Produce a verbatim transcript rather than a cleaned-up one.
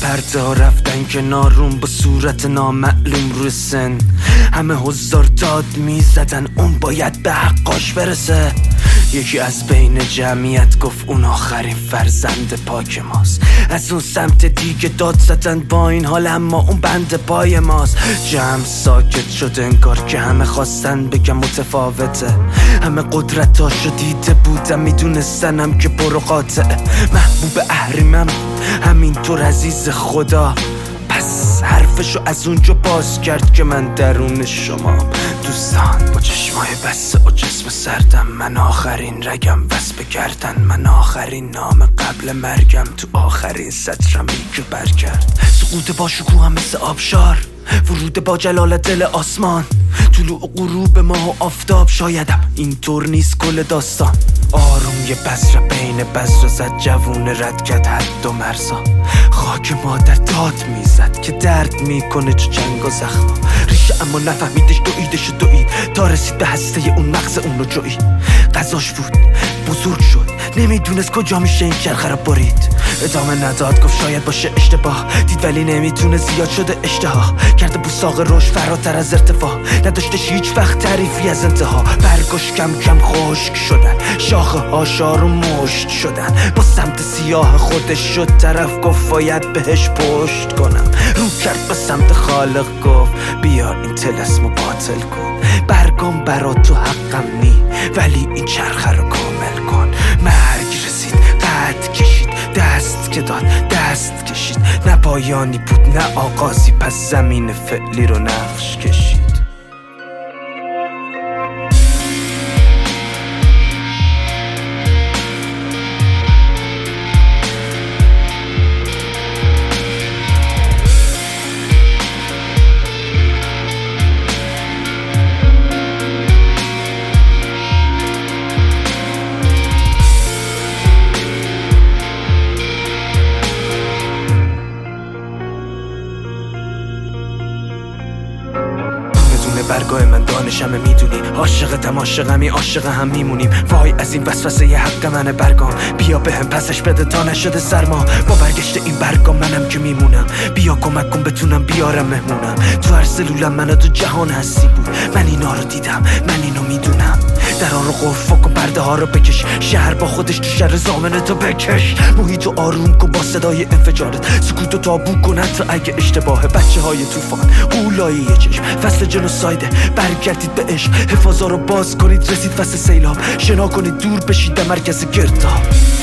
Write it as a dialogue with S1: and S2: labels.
S1: پرده ها رفتن کنارون با صورت نامعلوم رو سن. همه هزار داد میزدن اون باید به حقاش برسه. یکی از بین جمعیت گفت اون آخرین فرزند پاک ماست. از اون سمت دیگه داد زدن با این حال اما اون بند پای ماست. جمع ساکت شد انگار که همه خواستن بگم متفاوته. همه قدرتاشو دیده بودم میدونستنم که برو قاطعه. محبوب اهریمم همینطور عزیز خدا. پس حرفشو از اونجا باز کرد که من درون شما دوستان. با چشمای بسته و جسم سردم من آخرین رگم وصف کردن. من آخرین نام قبل مرگم تو آخرین سطرمی که بر کرد. سقوط با شکوهم مثل آبشار، ورود با جلال دل آسمان، طلوع و غروب ماه و آفتاب. شایدم اینطور نیست کل داستان. آروم یه بذر بین بذر زد جوون رد کرد حد و مرزا. خاک مادر داد میزد که درد میکنه چو جنگ و زخما. ریشه اما نفهمیدش دویدش و دوید تا رسید به هسته اون مغز اون رو جوید. غذاش بود بزرگ شد نمیدونست کجا میشه این چرخه رو برید. ادامه نداد گفت شاید باشه اشتباه. دید ولی نمیتونه زیاد شده اشتها. کرده بوساق روش فراتر از ارتفاع. نداشتش هیچ وقت تعریفی از انتها. برگاش کم کم خشک شدن، شاخه ها شار و مشت شدن. با سمت سیاه خودش شد طرف گفت باید بهش پشت کنم. رو کرد به سمت خالق گفت بیا این طلسمو باطل کن. برگام برا تو حقم نی ولی این چرخه رو کامل کن. مرگ رسید قد کشید دست که داد دست کشید. نه پایانی بود نه آغازی پس زمین فعلی رو نقش کشید. برگاه من دانشمه میدونی عاشق تماشقمی عاشق هم میمونیم. وای از این وسوسه یه حق منه برگام. بیا به هم پسش بده تا نشده سرما. با برگشت این برگام منم که میمونم. بیا کمک کن بتونم بیارم مهمونم. تو هر سلولم من تو جهان هستی بود. من اینا رو دیدم من اینو میدونم. درا رو قفل کن پرده ها رو بکش. شهر با خودش تو شهر زامنه تو بکش. محیط رو آروم کن با صدای انفجارت. سکوت رو تابو کن حتی اگه اشتباهه. بچه های توفان قولای یه چشم فصل جنوسایده. برگردید به عشق حفاظا رو باز کنید. رسید فصل سیلاب شنا کنید دور بشید در مرکز گرداب.